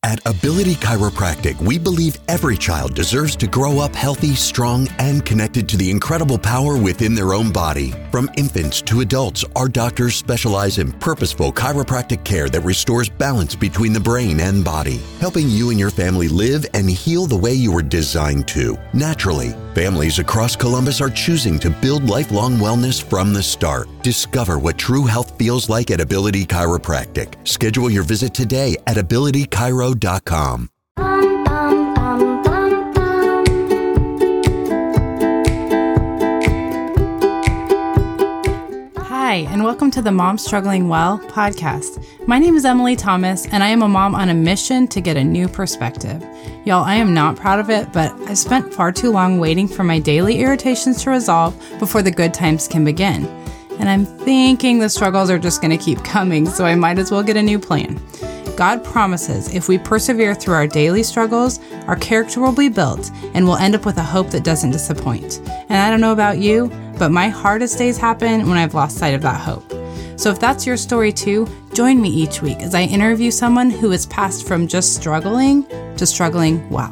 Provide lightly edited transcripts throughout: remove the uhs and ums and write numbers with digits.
At Ability Chiropractic, we believe every child deserves to grow up healthy, strong, and connected to the incredible power within their own body. From infants to adults, our doctors specialize in purposeful chiropractic care that restores balance between the brain and body, helping you and your family live and heal the way you were designed to, naturally. Families across Columbus are choosing to build lifelong wellness from the start. Discover what true health feels like at Ability Chiropractic. Schedule your visit today at abilitychiro.com. Hi, and welcome to the Mom Struggling Well podcast. My name is Emily Thomas, and I am a mom on a mission to get a new perspective. Y'all, I am not proud of it, but I've spent far too long waiting for my daily irritations to resolve before the good times can begin. And I'm thinking the struggles are just going to keep coming, so I might as well get a new plan. God promises if we persevere through our daily struggles, our character will be built and we'll end up with a hope that doesn't disappoint. And I don't know about you, but my hardest days happen when I've lost sight of that hope. So if that's your story too, join me each week as I interview someone who has passed from just struggling to struggling well.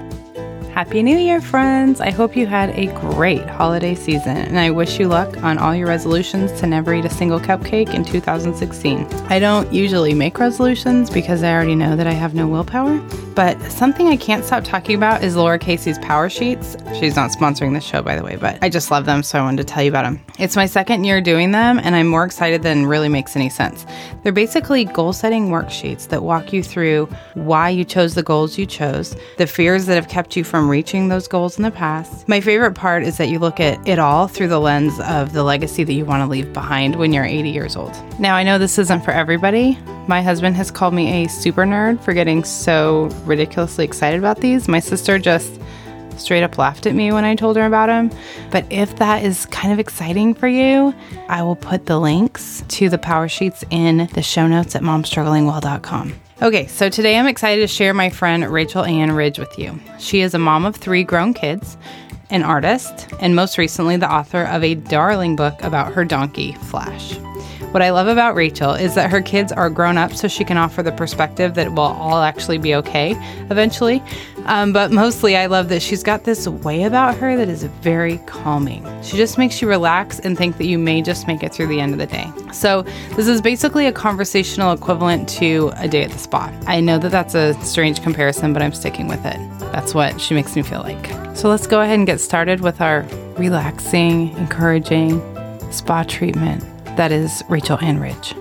Happy New Year, friends! I hope you had a great holiday season, and I wish you luck on all your resolutions to never eat a single cupcake in 2016. I don't usually make resolutions because I already know that I have no willpower, but something I can't stop talking about is Laura Casey's Power Sheets. She's not sponsoring this show, by the way, but I just love them, so I wanted to tell you about them. It's my second year doing them, and I'm more excited than really makes any sense. They're basically goal-setting worksheets that walk you through why you chose the goals you chose, the fears that have kept you from reaching those goals in the past. My favorite part is that you look at it all through the lens of the legacy that you want to leave behind when you're 80 years old. Now, I know this isn't for everybody. My husband has called me a super nerd for getting so ridiculously excited about these. My sister just straight up laughed at me when I told her about them. But if that is kind of exciting for you, I will put the links to the Power Sheets in the show notes at momstrugglingwell.com. Okay, so today I'm excited to share my friend Rachel Ann Ridge with you. She is a mom of 3 grown kids, an artist, and most recently the author of a darling book about her donkey, Flash. What I love about Rachel is that her kids are grown up so she can offer the perspective that we'll all actually be okay eventually. But mostly I love that she's got this way about her that is very calming. She just makes you relax and think that you may just make it through the end of the day. So this is basically a conversational equivalent to a day at the spa. I know that that's a strange comparison, but I'm sticking with it. That's what she makes me feel like. So let's go ahead and get started with our relaxing, encouraging spa treatment. That is Rachel Ann Ridge.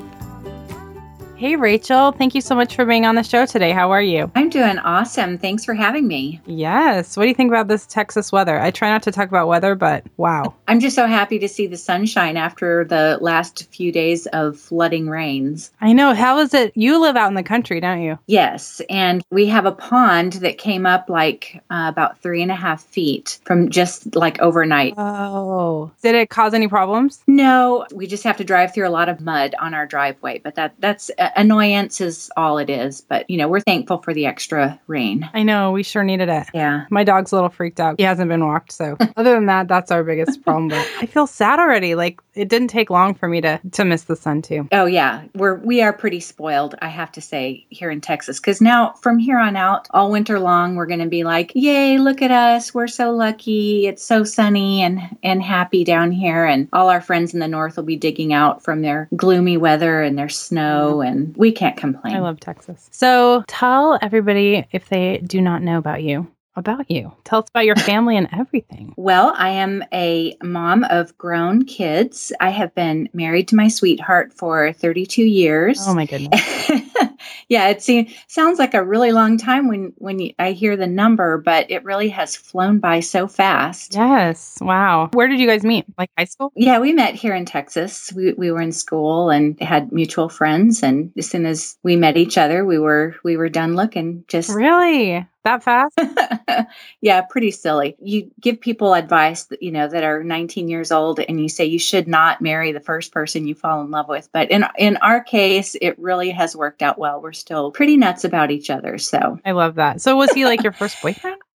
Hey, Rachel. Thank you so much for being on the show today. How are you? I'm doing awesome. Thanks for having me. Yes. What do you think about this Texas weather? I try not to talk about weather, but wow. I'm just so happy to see the sunshine after the last few days of flooding rains. I know. How is it? You live out in the country, don't you? Yes. And we have a pond that came up like about 3.5 feet from just like overnight. Oh. Did it cause any problems? No, we just have to drive through a lot of mud on our driveway, but that's annoyance is all it is. But, you know, we're thankful for the extra rain. I know. We sure needed it. Yeah. My dog's a little freaked out. He hasn't been walked. So other than that, that's our biggest problem. But I feel sad already. Like it didn't take long for me to miss the sun too. Oh, yeah. We are pretty spoiled, I have to say, here in Texas. Because now from here on out, all winter long, we're going to be like, yay, look at us. We're so lucky. It's so sunny and happy down here. And all our friends in the north will be digging out from their gloomy weather and their snow. And we can't complain. I love Texas. So tell everybody, if they do not know about you. Tell us about your family and everything. Well, I am a mom of grown kids. I have been married to my sweetheart for 32 years. Oh, my goodness. Yeah, it sounds like a really long time when I hear the number, but it really has flown by so fast. Yes. Wow. Where did you guys meet? Like high school? Yeah, we met here in Texas. We were in school and had mutual friends. And as soon as we met each other, we were done looking. Just really? That fast? Yeah, pretty silly. You give people advice that, that are 19 years old and you say you should not marry the first person you fall in love with. But in our case, it really has worked out well. We're still pretty nuts about each other. So I love that. So was he like your first boyfriend?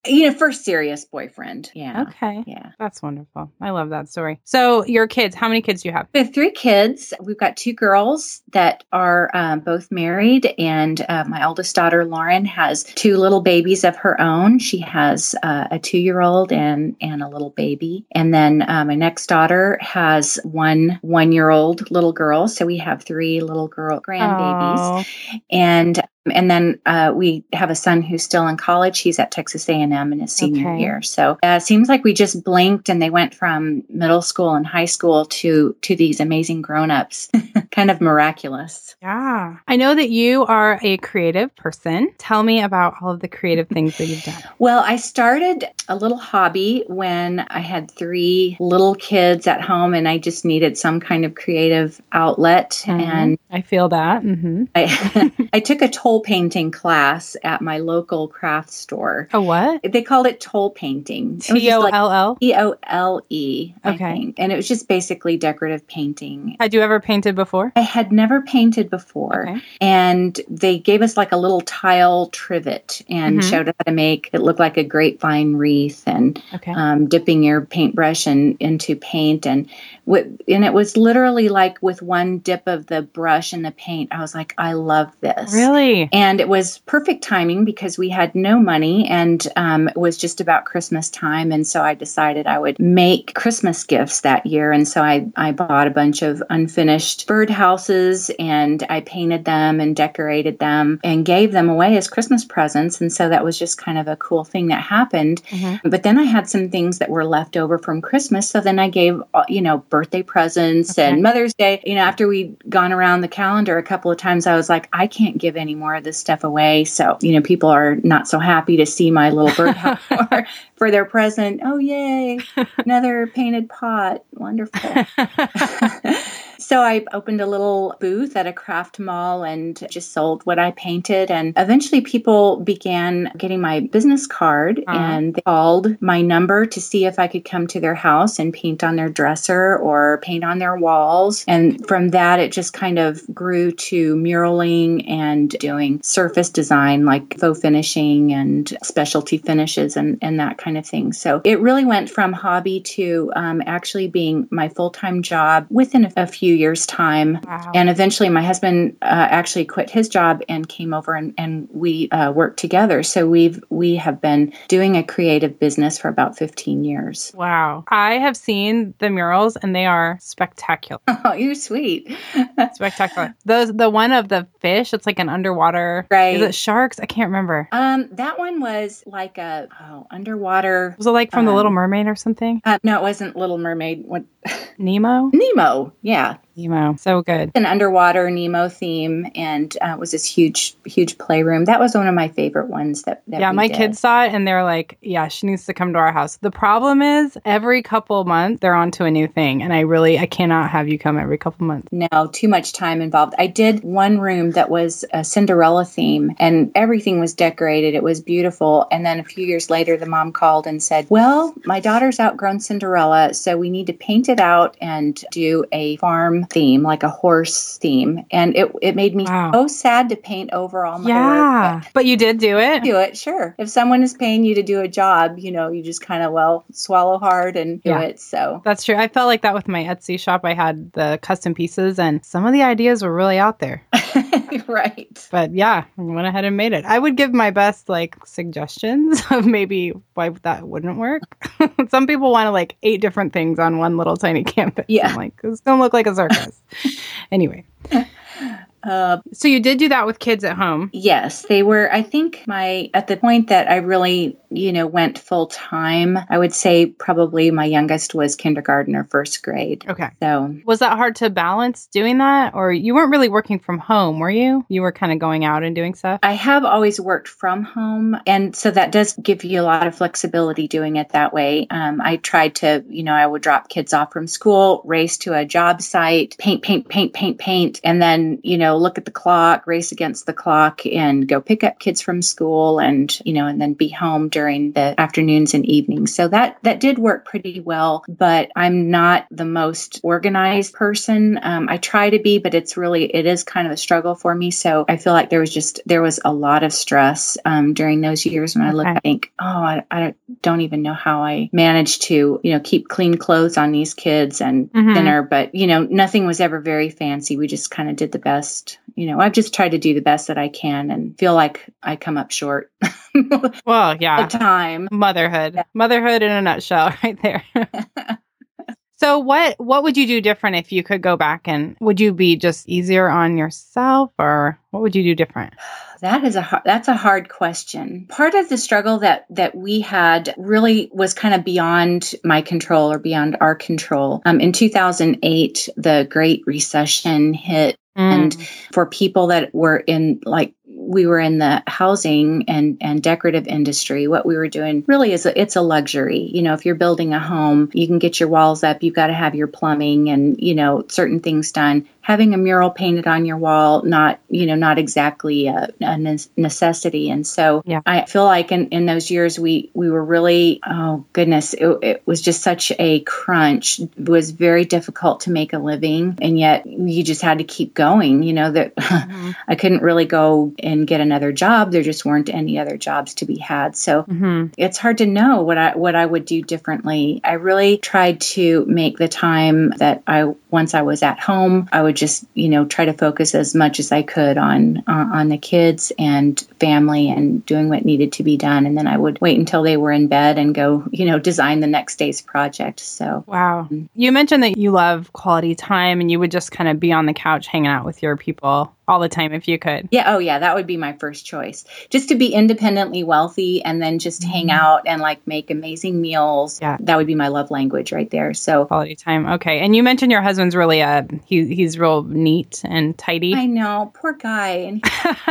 First serious boyfriend. Yeah. Okay. Yeah. That's wonderful. I love that story. So your kids, how many kids do you have? We have 3 kids. We've got 2 girls that are both married, and my oldest daughter, Lauren, has 2 little babies of her own. She has a 2-year-old and a little baby. And then my next daughter has 1-year-old little girl. So we have 3 little girl grandbabies. Oh. And then we have a son who's still in college. He's at Texas A&M in his senior year. So it seems like we just blinked and they went from middle school and high school to these amazing grown-ups. Kind of miraculous. Yeah. I know that you are a creative person. Tell me about all of the creative things that you've done. Well, I started a little hobby when I had 3 little kids at home and I just needed some kind of creative outlet. Mm-hmm. And I feel that. Mm-hmm. I took a toll painting class at my local craft store. A what? They called it toll painting. T-O-L-L? T-O-L-E, I Okay. think. And it was just basically decorative painting. Had you ever painted before? I had never painted before. Okay. And they gave us like a little tile trivet and showed us how to make it look like a grapevine wreath and dipping your paintbrush into paint. And it was literally like with one dip of the brush in the paint, I was like, I love this. Really? And it was perfect timing because we had no money and it was just about Christmas time. And so I decided I would make Christmas gifts that year. And so I bought a bunch of unfinished birdhouses and I painted them and decorated them and gave them away as Christmas presents. And so that was just kind of a cool thing that happened. Mm-hmm. But then I had some things that were left over from Christmas. So then I gave, birthday presents and Mother's Day. After we'd gone around the calendar a couple of times, I was like, I can't give any more of this stuff away. So, people are not so happy to see my little birdhouse for their present. Oh, yay. Another painted pot. Wonderful. So I opened a little booth at a craft mall and just sold what I painted. And eventually people began getting my business card and they called my number to see if I could come to their house and paint on their dresser or paint on their walls. And from that, it just kind of grew to muraling and doing surface design like faux finishing and specialty finishes and that kind of thing. So it really went from hobby to actually being my full-time job within a few years' time. Wow. And eventually my husband actually quit his job and came over and we worked together. So we have been doing a creative business for about 15 years. Wow. I have seen the murals and they are spectacular. Oh, you're sweet. Spectacular. The one of the fish, it's like an underwater. Right. Is it sharks? I can't remember. That one was like underwater. Was it like from The Little Mermaid or something? No, it wasn't Little Mermaid. What? Nemo? Nemo. Yeah. Nemo. So good. An underwater Nemo theme and it was this huge playroom. That was one of my favorite ones that yeah, we my did. kids saw it and they were like, yeah, she needs to come to our house. The problem is every couple of months they're on to a new thing. And I cannot have you come every couple of months. No, too much time involved. I did one room that was a Cinderella theme and everything was decorated. It was beautiful. And then a few years later, the mom called and said, well, my daughter's outgrown Cinderella, so we need to paint it out and do a farm theme, like a horse theme. And it made me so sad to paint over all my work. But you did do it? Do it, sure. If someone is paying you to do a job, you just kind of, swallow hard and do it. So that's true. I felt like that with my Etsy shop. I had the custom pieces and some of the ideas were really out there. Right. But yeah, I went ahead and made it. I would give my best suggestions of maybe why that wouldn't work. Some people want 8 different things on one little tiny canvas. Yeah. I'm like, it's going to look like a circus. Anyway. So you did do that with kids at home? Yes, they were, I think at the point that I really, went full time, I would say probably my youngest was kindergarten or first grade. Okay. So was that hard to balance doing that? Or you weren't really working from home, were you? You were kind of going out and doing stuff? I have always worked from home. And so that does give you a lot of flexibility doing it that way. I tried to, I would drop kids off from school, race to a job site, paint. And then, look at the clock, race against the clock and go pick up kids from school and, and then be home during the afternoons and evenings. So that did work pretty well, but I'm not the most organized person. I try to be, but it is kind of a struggle for me. So I feel like there was a lot of stress during those years when I look, I think, I don't even know how I managed to, keep clean clothes on these kids and dinner, but, nothing was ever very fancy. We just kind of did the best, I've just tried to do the best that I can and feel like I come up short. Well, yeah. At time. Motherhood in a nutshell right there. So what would you do different if you could go back, and would you be just easier on yourself, or what would you do different? That's a hard question. Part of the struggle that we had really was kind of beyond my control or beyond our control. In 2008, the Great Recession hit. And for people that were we were in the housing and decorative industry, what we were doing really it's a luxury. If you're building a home, you can get your walls up, you've got to have your plumbing and, certain things done. Having a mural painted on your wall, not exactly a necessity. And so I feel like in those years, we were really, oh goodness, it was just such a crunch. It was very difficult to make a living. And yet you just had to keep going, that I couldn't really go and get another job. There just weren't any other jobs to be had. So it's hard to know what I would do differently. I really tried to make the time that once I was at home, I would just, try to focus as much as I could on the kids and family and doing what needed to be done. And then I would wait until they were in bed and go, design the next day's project. So, wow. You mentioned that you love quality time and you would just kind of be on the couch hanging out with your people all the time if you could. Yeah. Oh, yeah. That would be my first choice. Just to be independently wealthy and then just hang out and make amazing meals. Yeah. That would be my love language right there. So quality time. Okay. And you mentioned your husband's really he's real neat and tidy. I know. Poor guy. And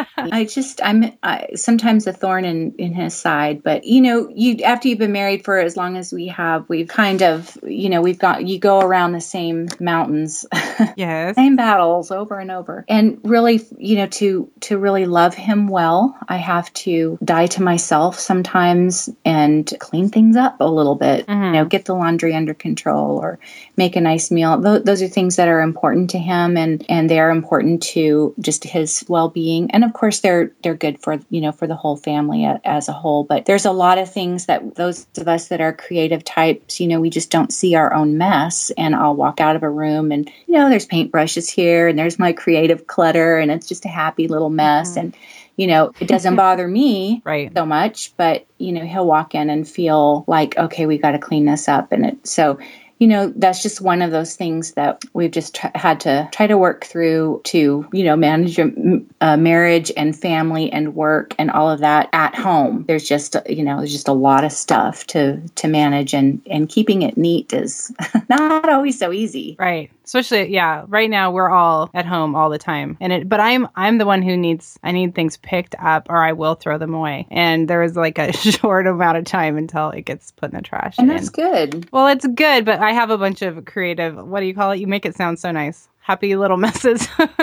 I'm sometimes a thorn in his side, but after you've been married for as long as we have, we've kind of, you go around the same mountains. Yes. Same battles over and over. And really, to really love him well, I have to die to myself sometimes and clean things up a little bit, get the laundry under control or make a nice meal. Those are things that are important to him and they're important to just his well-being. And of course, they're good for, for the whole family as a whole. But there's a lot of things that those of us that are creative types, we just don't see our own mess. And I'll walk out of a room and, there's paintbrushes here and there's my creative clutter and it's just a happy little mess. And, it doesn't bother me so much, but, he'll walk in and feel like, okay, we got to clean this up. And so that's just one of those things that we've just had to try to work through to, manage a marriage and family and work and all of that at home. There's just a lot of stuff to manage and keeping it neat is not always so easy. Right. Especially, right now we're all at home all the time. But I'm the one who I need things picked up or I will throw them away. And there is a short amount of time until it gets put in the trash. And that's good. Well, it's good, but I have a bunch of creative, what do you call it? You make it sound so nice. Happy little messes.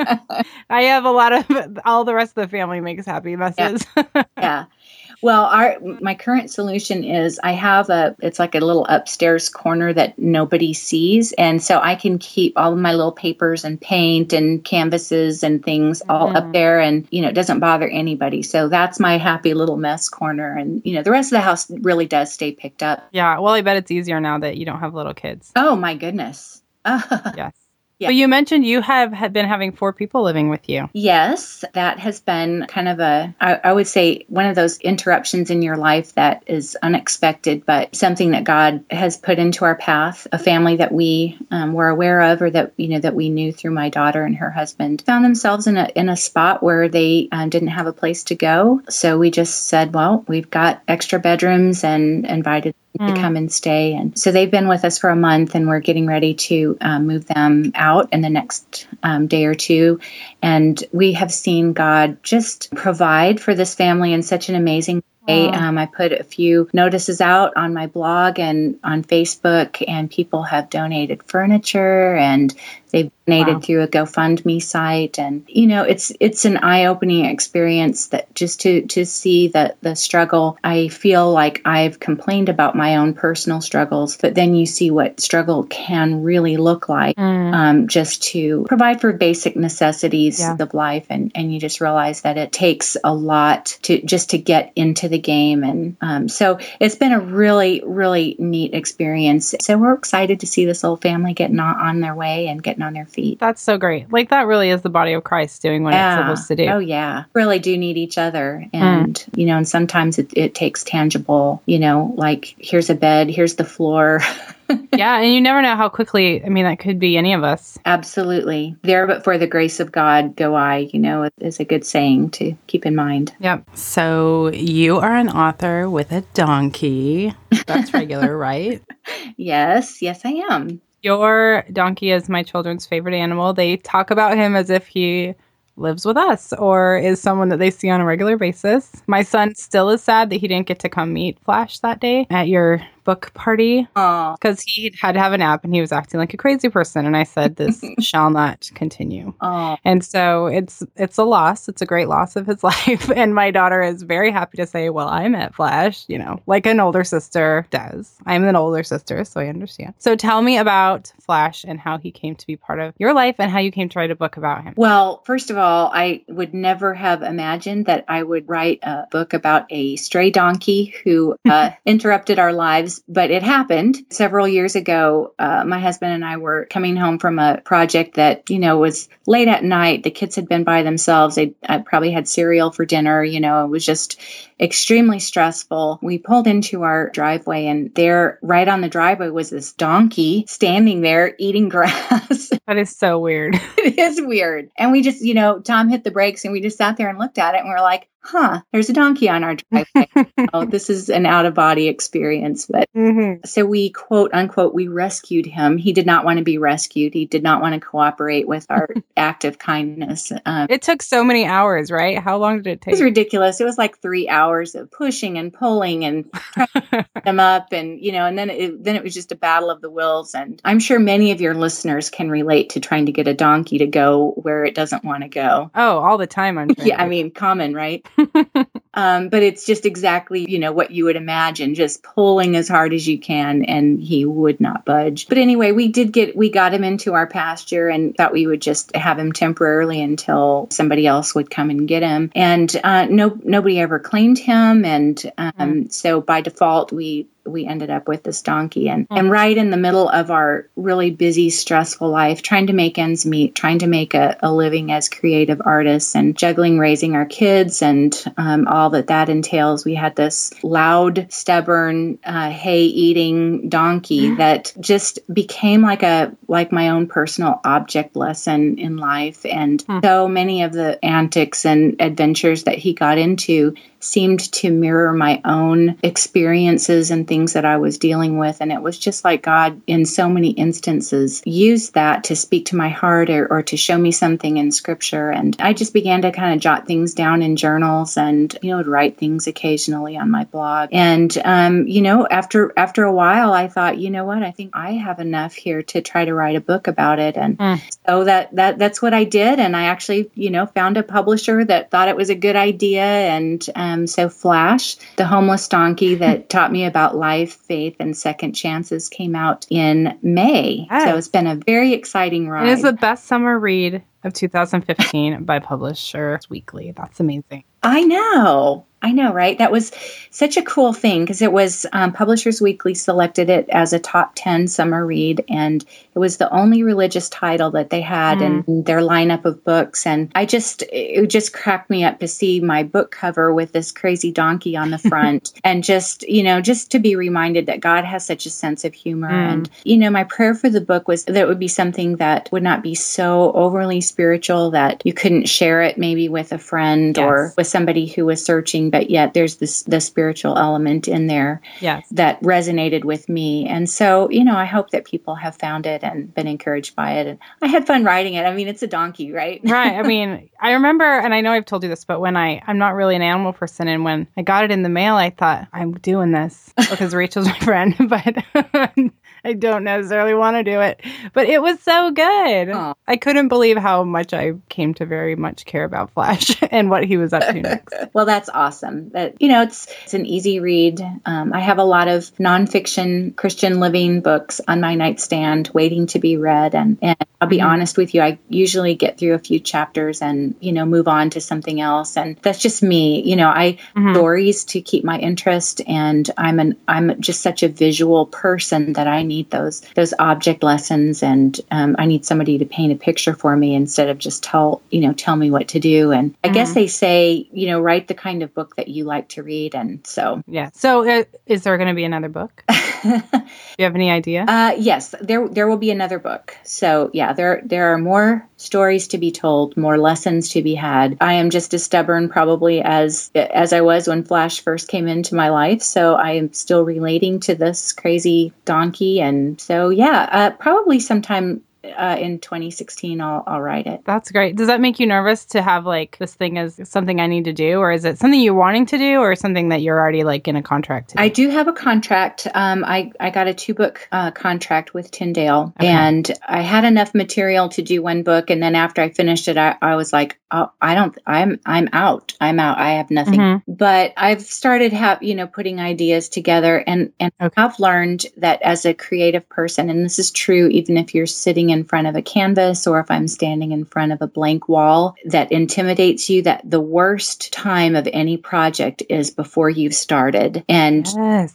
I have a lot of, all the rest of the family makes happy messes. Yeah. Well, my current solution is I have it's like a little upstairs corner that nobody sees. And so I can keep all of my little papers and paint and canvases and things all up there. And, it doesn't bother anybody. So that's my happy little mess corner. And, the rest of the house really does stay picked up. Yeah. Well, I bet it's easier now that you don't have little kids. Oh, my goodness. Yes. Yeah. But you mentioned you have been having 4 people living with you. Yes, that has been kind of I would say one of those interruptions in your life that is unexpected, but something that God has put into our path. A family that we were aware of, or that that we knew through my daughter and her husband, found themselves in a spot where they didn't have a place to go. So we just said, well, we've got extra bedrooms and invited to come and stay. And so they've been with us for a month and we're getting ready to move them out in the next day or two. And we have seen God just provide for this family in such an amazing way. I put a few notices out on my blog and on Facebook, and people have donated furniture and they've donated through a GoFundMe site. And, it's an eye-opening experience that just to see the struggle. I feel like I've complained about my own personal struggles, but then you see what struggle can really look like, just to provide for basic necessities of life. And you just realize that it takes a lot to get into the game. And so it's been a really, really neat experience. So we're excited to see this little family getting on their way and getting on their feet. That's so great. Like, that really is the body of Christ doing what it's supposed to do. Oh, yeah. Really do need each other. And, and sometimes it takes tangible, like, here's a bed, here's the floor. Yeah, and you never know how quickly, that could be any of us. Absolutely. There, but for the grace of God, go I, is a good saying to keep in mind. Yep. So you are an author with a donkey. That's regular, right? Yes, I am. Your donkey is my children's favorite animal. They talk about him as if he lives with us or is someone that they see on a regular basis. My son still is sad that he didn't get to come meet Flash that day at your book party because he had to have a nap and he was acting like a crazy person. And I said, this shall not continue. And so it's a loss. It's a great loss of his life. And my daughter is very happy to say, well, I met Flash, like an older sister does. I'm an older sister, so I understand. So tell me about Flash and how he came to be part of your life and how you came to write a book about him. Well, first of all, I would never have imagined that I would write a book about a stray donkey who interrupted our lives. But it happened several years ago. My husband and I were coming home from a project that, was late at night. The kids had been by themselves. They probably had cereal for dinner. It was just extremely stressful. We pulled into our driveway and there, right on the driveway, was this donkey standing there eating grass. That is so weird. It is weird. And we just, Tom hit the brakes and we just sat there and looked at it and we were like, there's a donkey on our driveway. This is an out-of-body experience. But so we, quote unquote, we rescued him. He did not want to be rescued. He did not want to cooperate with our act of kindness. It took so many hours, right? How long did it take? It was ridiculous. It was like 3 hours of pushing and pulling and trying to pick him up. And, and then it was just a battle of the wills. And I'm sure many of your listeners can relate to trying to get a donkey to go where it doesn't want to go. Oh, all the time. Common, right? But it's just exactly, what you would imagine, just pulling as hard as you can, and he would not budge. But anyway, we got him into our pasture and thought we would just have him temporarily until somebody else would come and get him. And nobody ever claimed him. And so by default, we ended up with this donkey and right in the middle of our really busy, stressful life, trying to make ends meet, trying to make a living as creative artists and juggling raising our kids and all that entails. We had this loud, stubborn, hay-eating donkey that just became like my own personal object lesson in life. And so many of the antics and adventures that he got into seemed to mirror my own experiences and things that I was dealing with. And it was just like God, in so many instances, used that to speak to my heart or to show me something in scripture. And I just began to kind of jot things down in journals and, would write things occasionally on my blog. And, after a while, I thought, what, I think I have enough here to try to write a book about it. And so that's what I did. And I actually, found a publisher that thought it was a good idea. And, so Flash, the homeless donkey that taught me about life, faith, and second chances came out in May. Yes. So it's been a very exciting ride. It is the best summer read of 2015 by Publishers Weekly. That's amazing. I know, right? That was such a cool thing because it was Publishers Weekly selected it as a top 10 summer read, and it was the only religious title that they had in their lineup of books. And it just cracked me up to see my book cover with this crazy donkey on the front, and just to be reminded that God has such a sense of humor. And my prayer for the book was that it would be something that would not be so overly spiritual that you couldn't share it maybe with a friend or with somebody who was searching, but yet there's the spiritual element in there that resonated with me. And so, I hope that people have found it and been encouraged by it. And I had fun writing it. I mean, it's a donkey, right? Right. I mean, I remember, and I know I've told you this, but when I'm not really an animal person, and when I got it in the mail, I thought, I'm doing this because Rachel's my friend, but I don't necessarily want to do it. But it was so good. Aww. I couldn't believe how much I came to very much care about Flash and what he was up to next. Well, that's awesome. That it's an easy read. I have a lot of nonfiction Christian living books on my nightstand waiting to be read. And I'll be honest with you, I usually get through a few chapters and, move on to something else. And that's just me. I stories to keep my interest, and I'm just such a visual person that I need those object lessons, and I need somebody to paint a picture for me instead of just tell me what to do. And I guess they say, write the kind of book that you like to read. And so, yeah. So is there going to be another book? Do you have any idea? Yes, there will be another book. So yeah, there are more stories to be told, more lessons to be had. I am just as stubborn probably as I was when Flash first came into my life. So I am still relating to this crazy donkey. And so, yeah, probably sometime in 2016, I'll write it. That's great. Does that make you nervous to have this thing as something I need to do? Or is it something you're wanting to do, or something that you're already in a contract to do? I do have a contract. I got a 2-book contract with Tyndale, and I had enough material to do 1 book. And then after I finished it, I was like, oh, I'm out. I have nothing. But I've started putting ideas together, and I've learned that as a creative person, and this is true even if you're sitting in front of a canvas or if I'm standing in front of a blank wall that intimidates you, that the worst time of any project is before you've started. And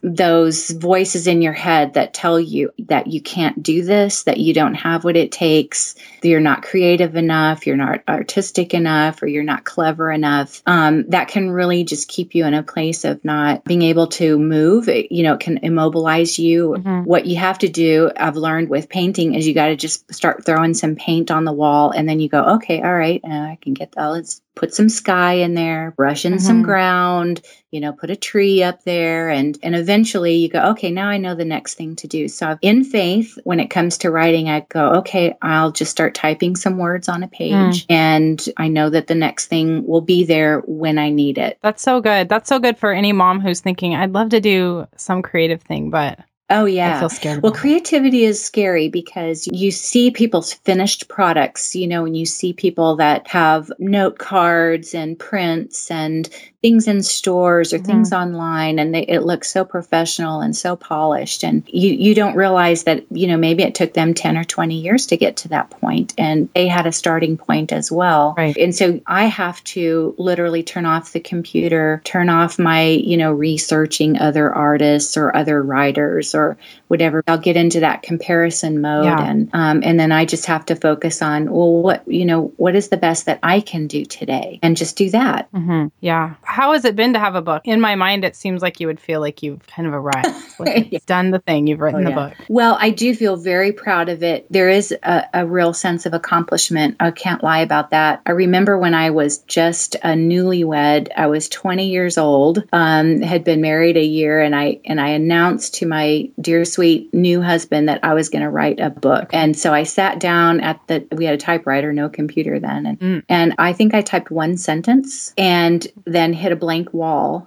those voices in your head that tell you that you can't do this, that you don't have what it takes, that you're not creative enough, you're not artistic enough, or you're not clever enough, that can really just keep you in a place of not being able to move. It can immobilize you. What you have to do, I've learned with painting, is you got to just start throwing some paint on the wall, and then you go, okay, all right, I can get that. Let's put some sky in there, brush in some ground, put a tree up there, and eventually you go, okay, now I know the next thing to do. So in faith, when it comes to writing, I go, okay, I'll just start typing some words on a page, and I know that the next thing will be there when I need it. That's so good. That's so good for any mom who's thinking, I'd love to do some creative thing, but oh, yeah. I feel scared. Well, creativity is scary because you see people's finished products, when you see people that have note cards and prints and things in stores or things online, and it looks so professional and so polished. And you don't realize that, maybe it took them 10 or 20 years to get to that point, and they had a starting point as well. Right. And so I have to literally turn off the computer, turn off my, researching other artists or other writers or whatever. I'll get into that comparison mode, and then I just have to focus on, well, what is the best that I can do today, and just do that. Yeah. How has it been to have a book? In my mind, it seems like you would feel like you've kind of arrived. You've done the thing. You've written the book. Well, I do feel very proud of it. There is a real sense of accomplishment. I can't lie about that. I remember when I was just a newlywed, I was 20 years old, had been married a year, and I announced to my dear sweet new husband that I was going to write a book. And so I sat down we had a typewriter, no computer then. And I think I typed 1 sentence and then hit a blank wall.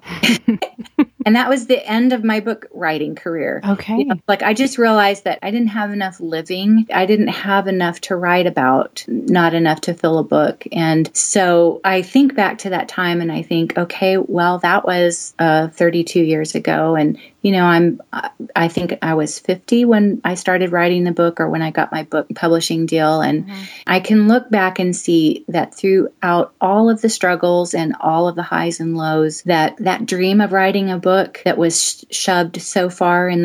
And that was the end of my book writing career. Okay. I just realized that I didn't have enough living. I didn't have enough to write about, not enough to fill a book. And so I think back to that time and I think, okay, well, that was 32 years ago. And, I think I was 50 when I started writing the book, or when I got my book publishing deal. And I can look back and see that throughout all of the struggles and all of the highs and lows, that dream of writing a book book that was shoved so far in the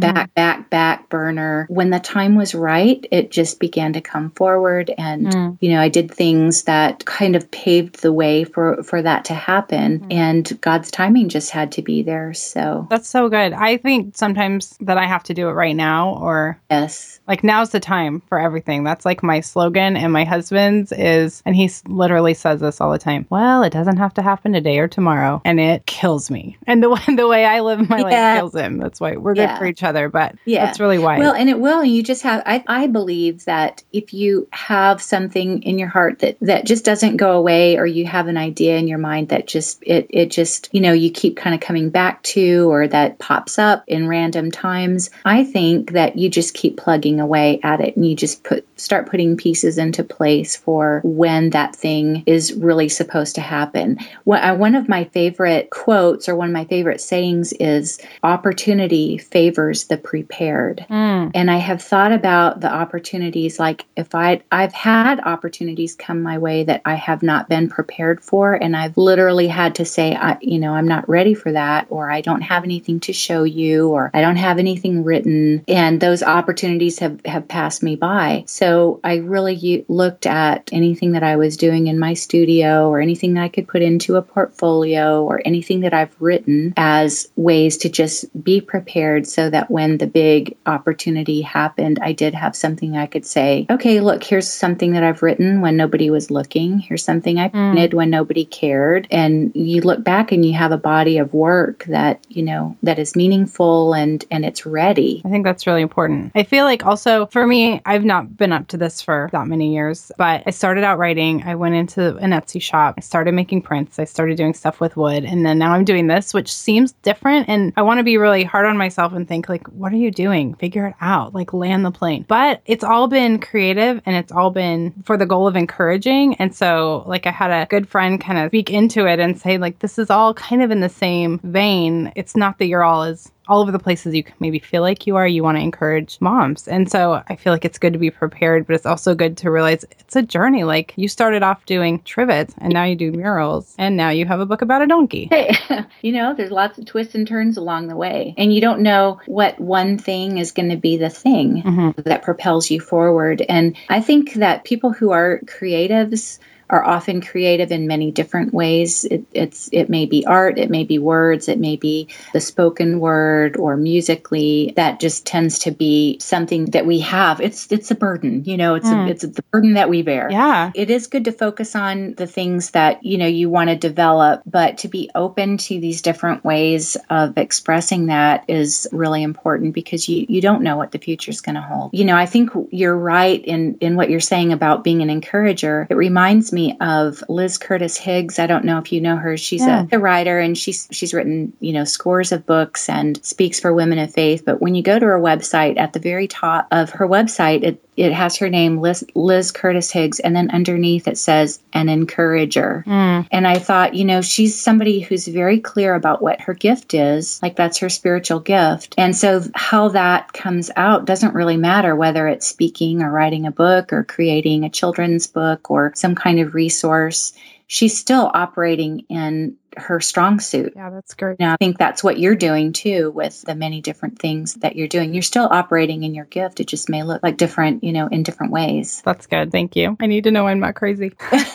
back burner. When the time was right, it just began to come forward. And, I did things that kind of paved the way for that to happen. And God's timing just had to be there. So that's so good. I think sometimes that I have to do it right now, or yes, like now's the time for everything. That's like my slogan, and my husband's is, and he literally says this all the time. Well, it doesn't have to happen today or tomorrow, and it kills me. And the way I live my life kills him. That's why we're good for each other. But that's really wise. Well, and it will. You just have. I believe that if you have something in your heart that just doesn't go away, or you have an idea in your mind that just it just you keep kind of coming back to, or that pops up in random times, I think that you just keep plugging away at it, and you just start putting pieces into place for when that thing is really supposed to happen. One of my favorite quotes, or one of my favorite sayings, is opportunity favors the prepared. And I have thought about the opportunities, like if I've had opportunities come my way that I have not been prepared for, and I've literally had to say, I'm not ready for that, or I don't have anything to show you, or I don't have anything written, and those opportunities have passed me by. So I really looked at anything that I was doing in my studio, or anything that I could put into a portfolio, or anything that I've written, as ways to just be prepared, so that when the big opportunity happened, I did have something I could say, okay, look, here's something that I've written when nobody was looking. Here's something I painted when nobody cared. And you look back and you have a body of work that, that is meaningful and it's ready. I think that's really important. I feel like also for me, I've not been up to this for that many years, but I started out writing. I went into an Etsy shop. I started making prints. I started doing stuff with wood. And then now I'm doing this, which seems different. And I want to be really hard on myself and think like, what are you doing? Figure it out, like land the plane. But it's all been creative, and it's all been for the goal of encouraging. And so like I had a good friend kind of speak into it and say like, this is all kind of in the same vein. It's not that you're all over the places you maybe feel like you are. You want to encourage moms. And so I feel like it's good to be prepared, but it's also good to realize it's a journey. Like you started off doing trivets, and now you do murals, and now you have a book about a donkey. Hey, there's lots of twists and turns along the way, and you don't know what one thing is going to be the thing that propels you forward. And I think that people who are creatives are often creative in many different ways. It may be art, it may be words, it may be the spoken word, or musically. That just tends to be something that we have. It's a burden, it's the burden that we bear. Yeah. It is good to focus on the things that, you want to develop, but to be open to these different ways of expressing that is really important, because you don't know what the future is going to hold. I think you're right in what you're saying about being an encourager. It reminds me of Liz Curtis Higgs. I don't know if you know her. She's a writer, and she's written, scores of books and speaks for women of faith. But when you go to her website, at the very top of her website, it has her name, Liz Curtis Higgs, and then underneath it says an encourager. And I thought, she's somebody who's very clear about what her gift is, like that's her spiritual gift. And so how that comes out doesn't really matter, whether it's speaking or writing a book or creating a children's book or some kind of resource. She's still operating in her strong suit. Yeah, that's great. Now, I think that's what you're doing too with the many different things that you're doing. You're still operating in your gift. It just may look like different, in different ways. That's good. Thank you. I need to know I'm not crazy.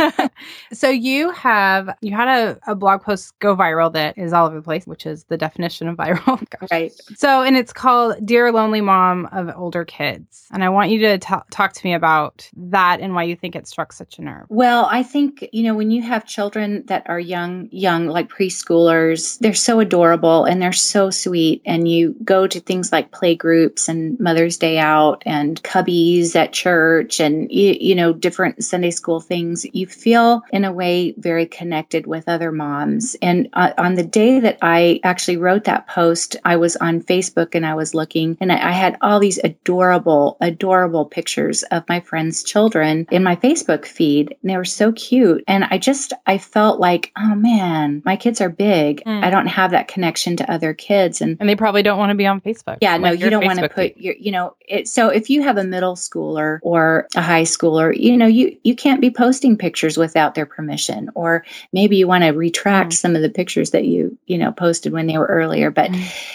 So you had a blog post go viral that is all over the place, which is the definition of viral. Gosh. Right. So, and it's called Dear Lonely Mom of Older Kids. And I want you to talk to me about that and why you think it struck such a nerve. Well, I think, when you have children that are young, like preschoolers, they're so adorable and they're so sweet. And you go to things like play groups and Mother's Day out and cubbies at church and, different Sunday school things. You feel in a way very connected with other moms. And on the day that I actually wrote that post, I was on Facebook and I was looking, and I had all these adorable, adorable pictures of my friends' children in my Facebook feed. And they were so cute. And I just I felt like, oh man, my kids are big. I don't have that connection to other kids. And they probably don't want to be on Facebook. Yeah, no, you don't want to put your, so if you have a middle schooler or a high schooler, you can't be posting pictures without their permission, or maybe you want to retract some of the pictures that you posted when they were earlier. But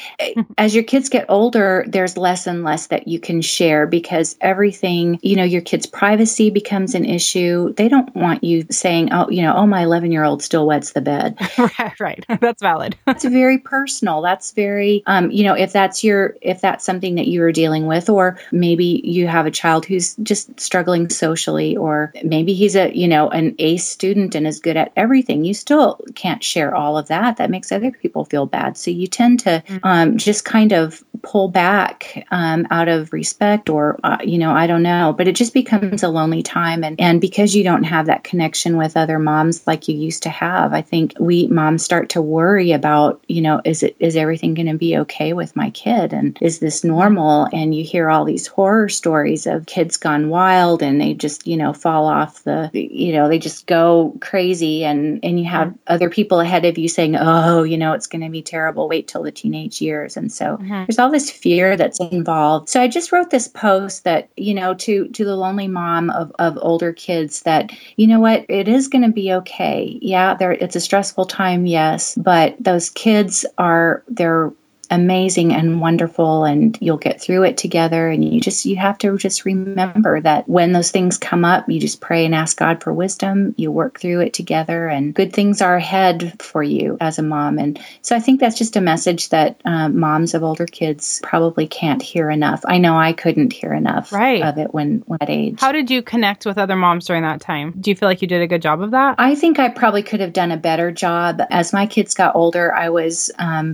as your kids get older, there's less and less that you can share, because everything, your kids' privacy becomes an issue. They don't want you saying, oh, my 11-year-old still wets the bed. Right. That's valid. That's very personal. That's very, if that's something that you are dealing with, or maybe you have a child who's just struggling socially, or maybe he's an A student and is good at everything. You still can't share all of that. That makes other people feel bad. So you tend to just kind of pull back out of respect, or, I don't know, but it just becomes a lonely time. And because you don't have that connection with other moms like you used to have, I think we moms start to worry about, is everything going to be okay with my kid? And is this normal? And you hear all these horror stories of kids gone wild, and they just, fall off they just go crazy. And you have other people ahead of you saying, oh, it's going to be terrible. Wait till the teenage years. And so there's all this fear that's involved. So I just wrote this post that, to the lonely mom of older kids, that, what, it is going to be okay. Yeah, it's a stressful time. Yes. But those kids they're amazing and wonderful, and you'll get through it together. And you have to just remember that when those things come up, you just pray and ask God for wisdom. You work through it together, and good things are ahead for you as a mom. And so I think that's just a message that moms of older kids probably can't hear enough. I know I couldn't hear enough of it when that age. How did you connect with other moms during that time? Do you feel like you did a good job of that? I think I probably could have done a better job. As my kids got older, I was,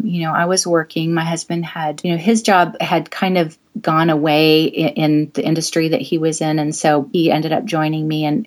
I was working. My husband had, his job had kind of gone away in the industry that he was in. And so he ended up joining me. And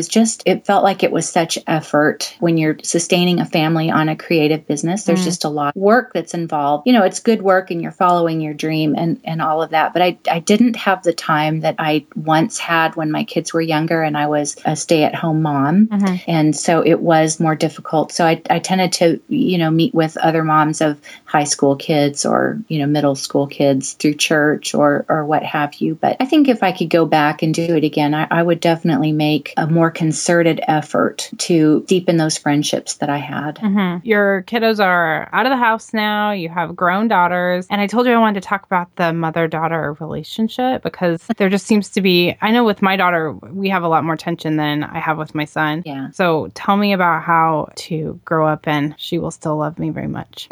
it felt like it was such effort when you're sustaining a family on a creative business. There's just a lot of work that's involved. It's good work, and you're following your dream and all of that. But I didn't have the time that I once had when my kids were younger and I was a stay-at-home mom. And so it was more difficult. So I tended to, meet with other moms of high school kids or, middle school kids through church or what have you. But I think if I could go back and do it again, I would definitely make a more concerted effort to deepen those friendships that I had. Your kiddos are out of the house now. You have grown daughters. And I told you I wanted to talk about the mother-daughter relationship, because there just seems to be, I know with my daughter, we have a lot more tension than I have with my son. Yeah. So tell me about how to grow up and she will still love me very much.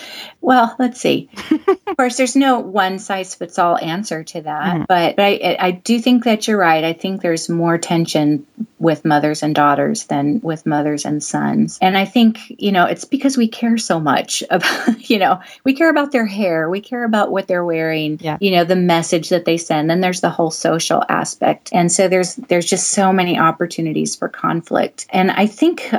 Well, let's see. Of course, there's no one-size-fits-all answer to that. But I do think that you're right. I think there's more tension with mothers and daughters than with mothers and sons. And I think, it's because we care so much about, we care about their hair. We care about what they're wearing, the message that they send. And there's the whole social aspect. And so there's just so many opportunities for conflict. And I think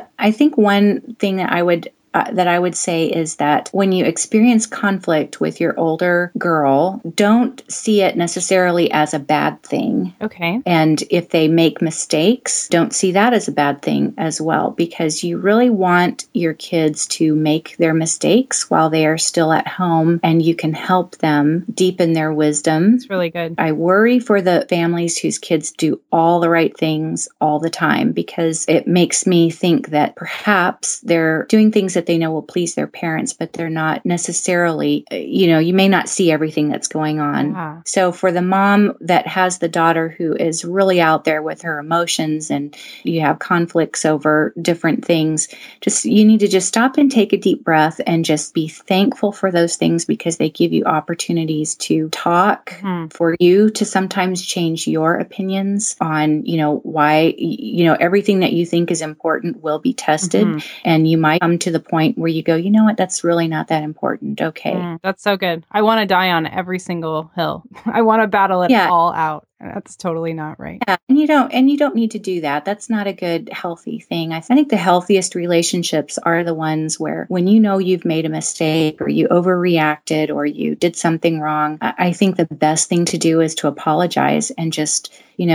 one thing that I would say is that when you experience conflict with your older girl, don't see it necessarily as a bad thing. Okay. And if they make mistakes, don't see that as a bad thing as well, because you really want your kids to make their mistakes while they are still at home, and you can help them deepen their wisdom. It's really good. I worry for the families whose kids do all the right things all the time, because it makes me think that perhaps they're doing things that they know will please their parents, but they're not necessarily, you may not see everything that's going on. Yeah. So for the mom that has the daughter who is really out there with her emotions, and you have conflicts over different things, you need to just stop and take a deep breath and just be thankful for those things, because they give you opportunities to talk, for you to sometimes change your opinions on, why, everything that you think is important will be tested. And you might come to the point where you go, you know what, that's really not that important. Okay. That's so good. I want to die on every single hill. I want to battle it all out. That's totally not right. Yeah, and you don't need to do that. That's not a good, healthy thing. I think the healthiest relationships are the ones where when you know you've made a mistake or you overreacted or you did something wrong, I think the best thing to do is to apologize and just,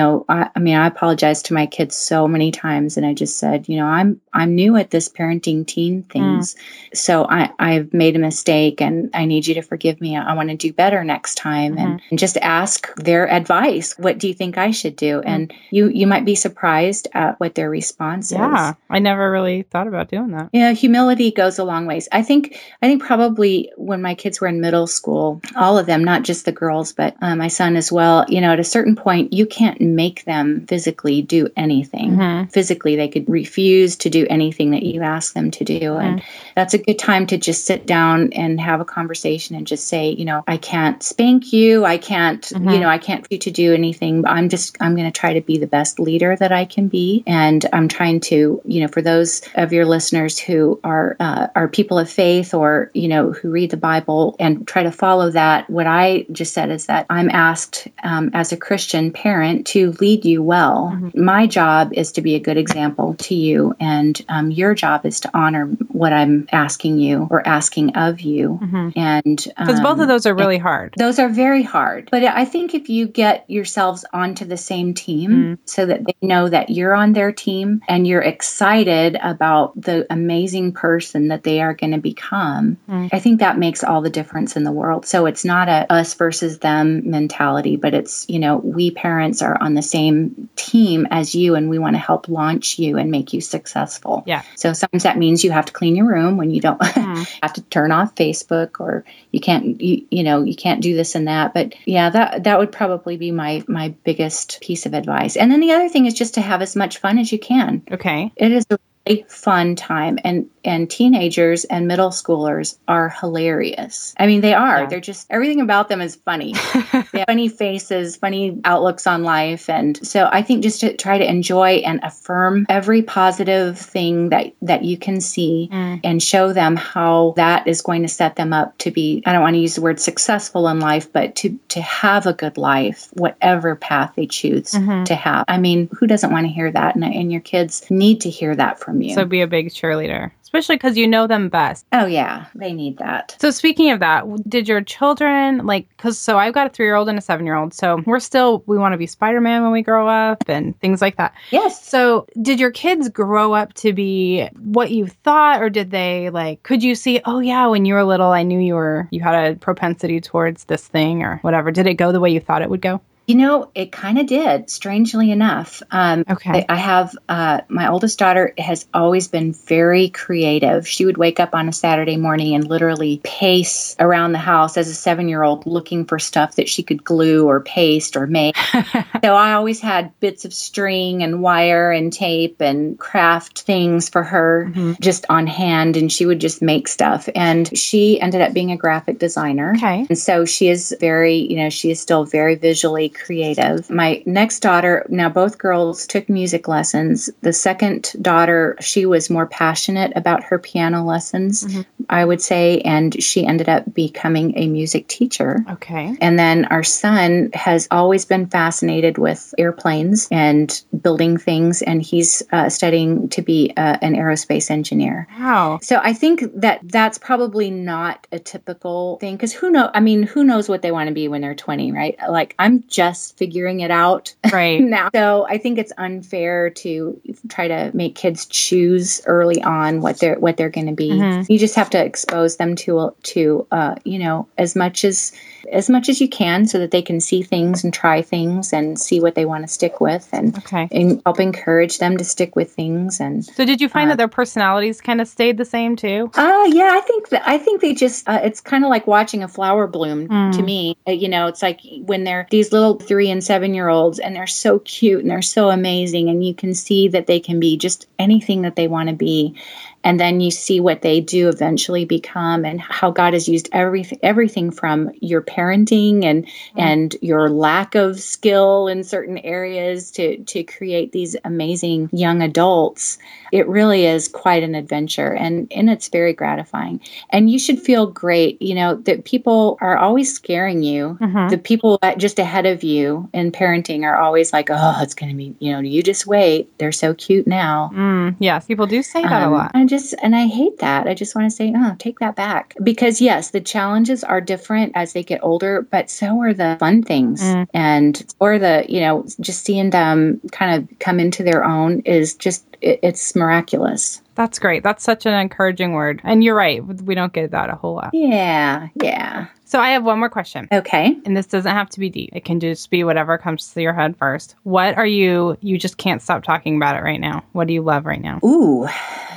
I apologize to my kids so many times, and I just said, I'm new at this parenting teen things, so I've made a mistake, and I need you to forgive me. I want to do better next time, and just ask their advice. What do you think I should do? And you might be surprised at what their response is. Yeah, I never really thought about doing that. Yeah, humility goes a long ways. I think probably when my kids were in middle school, all of them, not just the girls, but my son as well, at a certain point, you can't make them physically do anything. Physically, they could refuse to do anything that you ask them to do. And that's a good time to just sit down and have a conversation and just say, I can't spank you. I can't, I can't you to do anything. I'm going to try to be the best leader that I can be. And I'm trying to, for those of your listeners who are people of faith or, who read the Bible and try to follow that, what I just said is that I'm asked as a Christian parent to lead you well. My job is to be a good example to you, and your job is to honor what I'm asking you or asking of you. And because both of those are really hard. Those are very hard. But I think if you get yourselves onto the same team so that they know that you're on their team and you're excited about the amazing person that they are going to become, I think that makes all the difference in the world. So it's not a us versus them mentality, but it's, we parents are on the same team as you, and we want to help launch you and make you successful. Yeah. So sometimes that means you have to clean your room when you don't have to turn off Facebook, or you can't, you can't do this and that. But yeah, that would probably be my biggest piece of advice. And then the other thing is just to have as much fun as you can. Okay. It is a really fun time, and teenagers and middle schoolers are hilarious. I mean, they are. Yeah. They're just, everything about them is funny. They have funny faces, funny outlooks on life. And so I think just to try to enjoy and affirm every positive thing that you can see and show them how that is going to set them up to be, I don't want to use the word successful in life, but to have a good life, whatever path they choose to have. I mean, who doesn't want to hear that? And your kids need to hear that from you. So be a big cheerleader, especially because you know them best. Oh, yeah. They need that. So speaking of that, did your children, so I've got a 3-year-old and a 7-year-old. So we want to be Spider-Man when we grow up and things like that. Yes. So did your kids grow up to be what you thought, or did they could you see, oh yeah, when you were little, I knew you had a propensity towards this thing or whatever. Did it go the way you thought it would go? It kind of did, strangely enough. Okay. I have, my oldest daughter has always been very creative. She would wake up on a Saturday morning and literally pace around the house as a 7-year-old looking for stuff that she could glue or paste or make. So I always had bits of string and wire and tape and craft things for her just on hand, and she would just make stuff. And she ended up being a graphic designer. Okay. And so she is she is still very visually creative. My next daughter, now both girls took music lessons. The second daughter, she was more passionate about her piano lessons, I would say, and she ended up becoming a music teacher. Okay. And then our son has always been fascinated with airplanes and building things, and he's studying to be an aerospace engineer. Wow. So I think that's probably not a typical thing, because who knows what they want to be when they're 20, right? I'm just figuring it out right now. So I think it's unfair to try to make kids choose early on what they're going to be. You just have to expose them to as much as you can, so that they can see things and try things and see what they want to stick with, and help encourage them to stick with things. And so, did you find that their personalities kind of stayed the same too? Yeah, I think they just it's kind of like watching a flower bloom to me. It's like when they're these little 3 and 7-year-olds, and they're so cute and they're so amazing, and you can see that they can be just anything that they want to be. And then you see what they do eventually become, and how God has used everything from your parenting and your lack of skill in certain areas to create these amazing young adults. It really is quite an adventure, and it's very gratifying. And you should feel great, that people are always scaring you. The people just ahead of you in parenting are always like, oh, it's going to be, you just wait. They're so cute now. Yes, people do say that a lot. And I hate that. I just want to say, take that back. Because yes, the challenges are different as they get older, but so are the fun things. Or the, just seeing them kind of come into their own is just, it's miraculous. That's great. That's such an encouraging word. And you're right. We don't get that a whole lot. Yeah. So I have one more question. Okay. And this doesn't have to be deep. It can just be whatever comes to your head first. What are you just can't stop talking about it right now. What do you love right now? Ooh.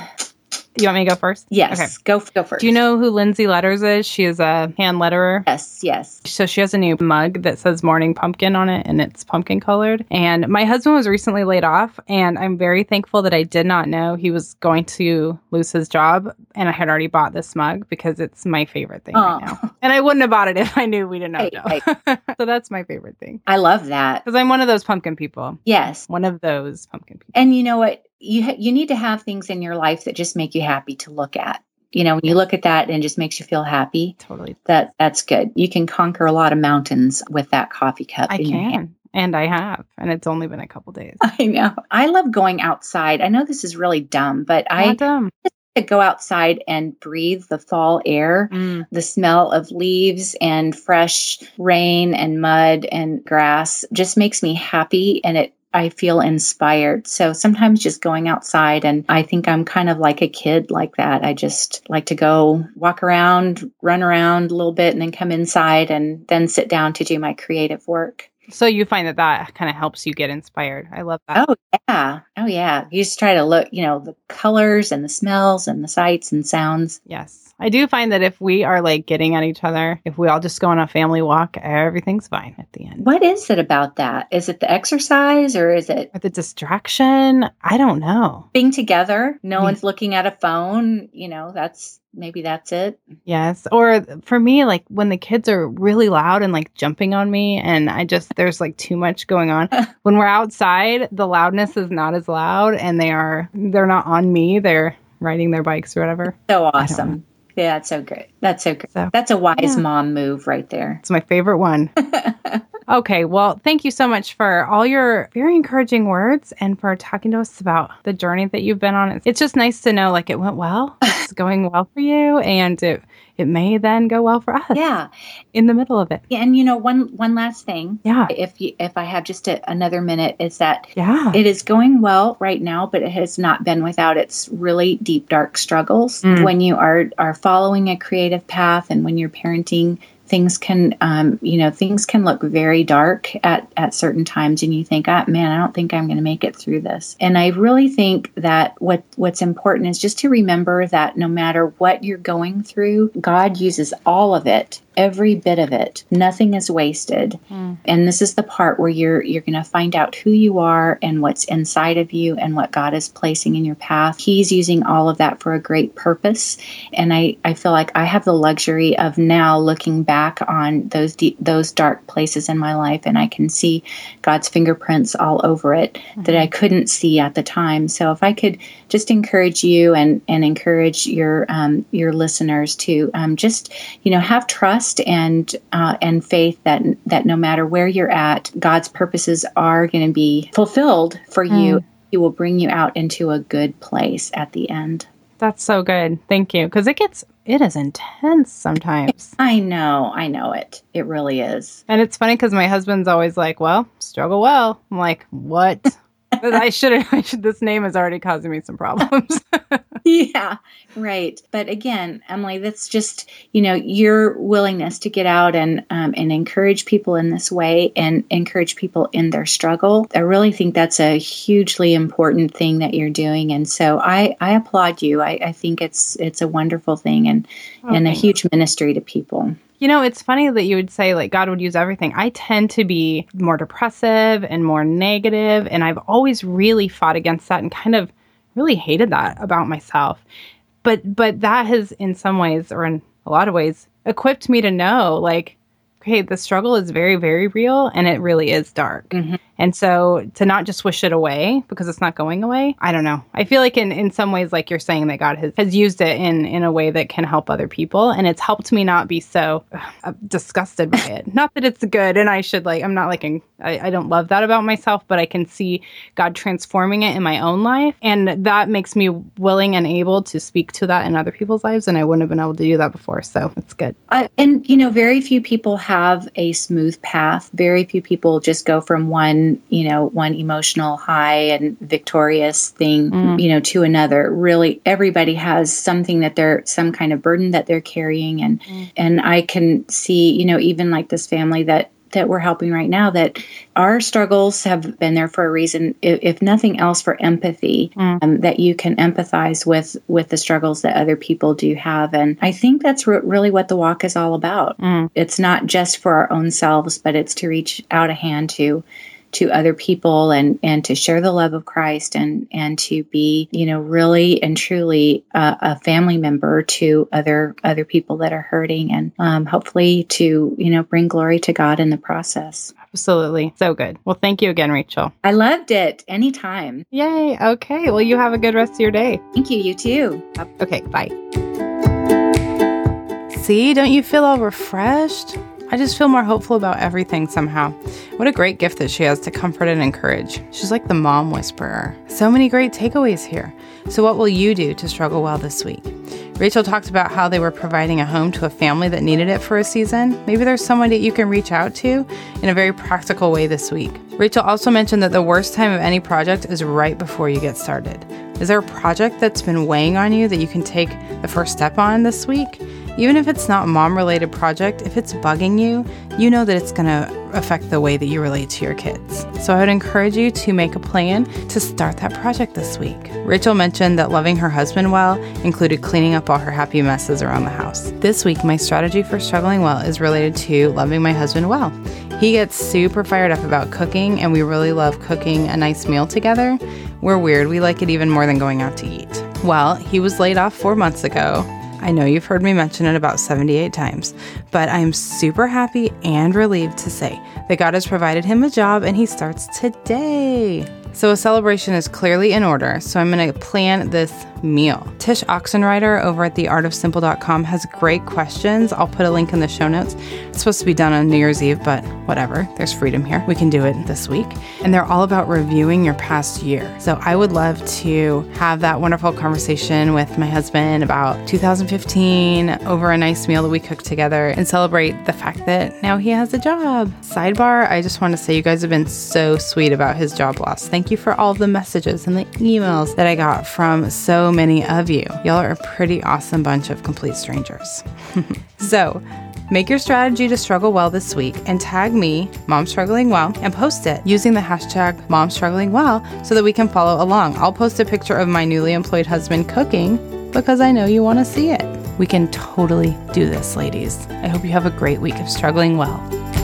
You want me to go first? Yes. Okay. Go first. Do you know who Lindsay Letters is? She is a hand letterer. Yes. So she has a new mug that says Morning Pumpkin on it, and it's pumpkin colored. And my husband was recently laid off, and I'm very thankful that I did not know he was going to lose his job. And I had already bought this mug because it's my favorite thing right now. And I wouldn't have bought it if I knew we didn't have Joe. So that's my favorite thing. I love that. Because I'm one of those pumpkin people. Yes. One of those pumpkin people. And you know what? You need to have things in your life that just make you happy to look at. When you look at that and it just makes you feel happy. Totally. That's good. You can conquer a lot of mountains with that coffee cup in your hand. And I have. And it's only been a couple days. I know. I love going outside. I know this is really dumb, but to go outside and breathe the fall air, the smell of leaves and fresh rain and mud and grass just makes me happy, and I feel inspired. So sometimes just going outside, and I think I'm kind of like a kid like that. I just like to go walk around, run around a little bit, and then come inside and then sit down to do my creative work. So you find that kind of helps you get inspired. I love that. Oh, yeah. You just try to look, the colors and the smells and the sights and sounds. Yes. I do find that if we are like getting at each other, if we all just go on a family walk, everything's fine at the end. What is it about that? Is it the exercise, or is it the distraction? I don't know. Being together, no one's looking at a phone, maybe that's it. Yes. Or for me, like when the kids are really loud and like jumping on me, and there's like too much going on. When we're outside, the loudness is not as loud, and they're not on me. They're riding their bikes or whatever. So awesome. Yeah, that's so great. That's so great. So, that's a wise mom move right there. It's my favorite one. Okay, well, thank you so much for all your very encouraging words and for talking to us about the journey that you've been on. It's just nice to know like it went well. It's going well for you, and it may then go well for us. Yeah. In the middle of it. Yeah, and one last thing. Yeah. If I have just another minute, is that it is going well right now, but it has not been without its really deep, dark struggles. When you are following a creative path, and when you're parenting, things can look very dark at certain times, and you think, man, I don't think I'm going to make it through this. And I really think that what's important is just to remember that no matter what you're going through, God uses all of it, every bit of it. Nothing is wasted. And this is the part where you're going to find out who you are and what's inside of you and what God is placing in your path. He's using all of that for a great purpose. And I feel like I have the luxury of now looking back on those dark places in my life, and I can see God's fingerprints all over it that I couldn't see at the time. So if I could just encourage you and encourage your listeners to just have trust and faith that no matter where you're at, God's purposes are going to be fulfilled for you. He will bring you out into a good place at the end. That's so good. Thank you. Because it is intense sometimes. I know it. It really is. And it's funny because my husband's always like, well, struggle well. I'm like, what? This name is already causing me some problems. Yeah, right. But again, Emily, that's just, your willingness to get out and encourage people in this way and encourage people in their struggle. I really think that's a hugely important thing that you're doing. And so I applaud you. I think it's a wonderful thing and a huge ministry to people. It's funny that you would say like God would use everything. I tend to be more depressive and more negative, and I've always really fought against that and kind of really hated that about myself. But that has in some ways, or in a lot of ways, equipped me to know, like, okay, the struggle is very, very real and it really is dark. Mm-hmm. And so to not just wish it away because it's not going away, I don't know. I feel like in some ways, like you're saying, that God has used it in a way that can help other people. And it's helped me not be so disgusted by it. Not that it's good and I should I'm not I don't love that about myself, but I can see God transforming it in my own life. And that makes me willing and able to speak to that in other people's lives. And I wouldn't have been able to do that before. So it's good. And, very few people have a smooth path. Very few people just go from one emotional high and victorious thing, to another. Really, everybody has something some kind of burden that they're carrying. And I can see, even like this family that we're helping right now, that our struggles have been there for a reason, if nothing else, for empathy, that you can empathize with the struggles that other people do have. And I think that's really what the walk is all about. It's not just for our own selves, but it's to reach out a hand to other people and to share the love of Christ and to be, really and truly a family member to other people that are hurting, and hopefully to, bring glory to God in the process. Absolutely. So good. Well, thank you again, Rachel. I loved it. Anytime. Yay. Okay. Well, you have a good rest of your day. Thank you. You too. Okay. Bye. See, don't you feel all refreshed? I just feel more hopeful about everything somehow. What a great gift that she has to comfort and encourage. She's like the mom whisperer. So many great takeaways here. So what will you do to struggle well this week? Rachel talked about how they were providing a home to a family that needed it for a season. Maybe there's someone that you can reach out to in a very practical way this week. Rachel also mentioned that the worst time of any project is right before you get started. Is there a project that's been weighing on you that you can take the first step on this week? Even if it's not a mom-related project, if it's bugging you, you know that it's going to affect the way that you relate to your kids. So I would encourage you to make a plan to start that project this week. Rachel mentioned that loving her husband well included cleaning up all her happy messes around the house. This week, my strategy for struggling well is related to loving my husband well. He gets super fired up about cooking, and we really love cooking a nice meal together. We're weird. We like it even more than going out to eat. Well, he was laid off 4 months ago. I know you've heard me mention it about 78 times, but I'm super happy and relieved to say that God has provided him a job and he starts today. So a celebration is clearly in order, so I'm going to plan this meal. Tish Oxenrider over at theartofsimple.com has great questions. I'll put a link in the show notes. It's supposed to be done on New Year's Eve, but whatever. There's freedom here. We can do it this week. And they're all about reviewing your past year. So I would love to have that wonderful conversation with my husband about 2015 over a nice meal that we cooked together and celebrate the fact that now he has a job. Sidebar, I just want to say you guys have been so sweet about his job loss. Thank you for all the messages and the emails that I got from so many of you. Y'all are a pretty awesome bunch of complete strangers. So, make your strategy to struggle well this week and tag me, Mom Struggling Well, and post it using the hashtag Mom Struggling Well so that we can follow along. I'll post a picture of my newly employed husband cooking because I know you want to see it. We can totally do this, ladies. I hope you have a great week of struggling well.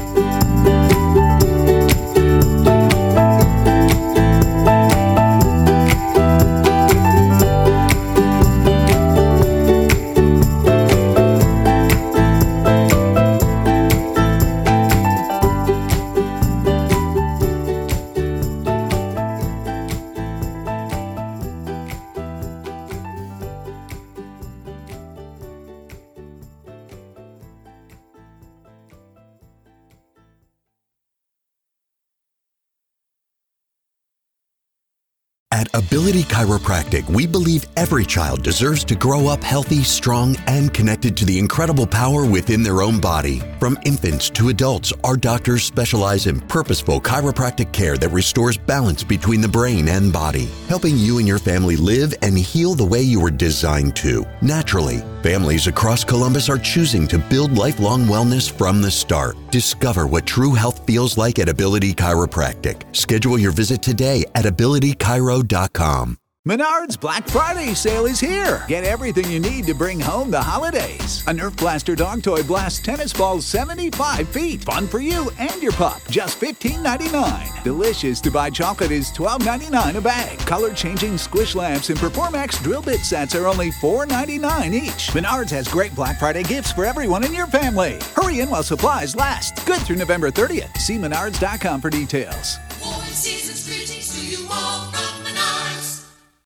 At Ability Chiropractic, we believe every child deserves to grow up healthy, strong, and connected to the incredible power within their own body. From infants to adults, our doctors specialize in purposeful chiropractic care that restores balance between the brain and body, helping you and your family live and heal the way you were designed to, naturally. Families across Columbus are choosing to build lifelong wellness from the start. Discover what true health feels like at Ability Chiropractic. Schedule your visit today at abilitychiro.com. Menards Black Friday sale is here. Get everything you need to bring home the holidays. A Nerf Blaster dog toy blasts tennis balls 75 feet. Fun for you and your pup. Just $15.99. Delicious to buy chocolate is $12.99 a bag. Color-changing squish lamps and Performax drill bit sets are only $4.99 each. Menards has great Black Friday gifts for everyone in your family. Hurry in while supplies last. Good through November 30th. See menards.com for details.